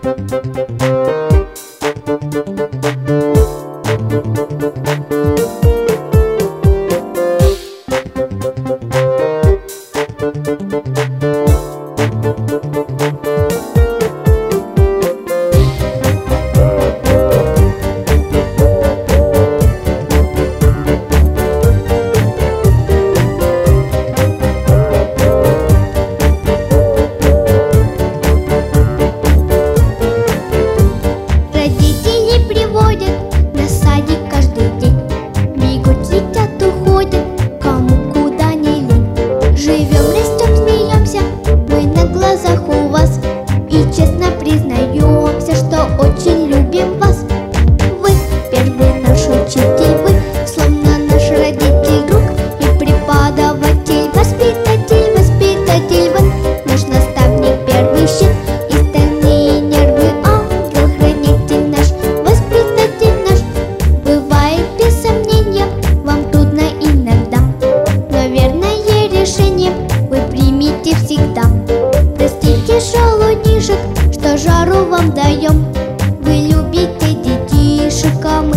Признаемся, что очень любим вас. Вы первый наш учитель, вы словно наш родитель, друг и преподаватель, воспитатель, воспитатель. Вы наш наставник, первый щит и стальные нервы, ангел-хранитель наш, воспитатель наш. Бывает без сомнения, вам трудно иногда, но верное решение вы примите всегда. Простите шалунишек, что жару вам даем. Вы любите детишек, а мы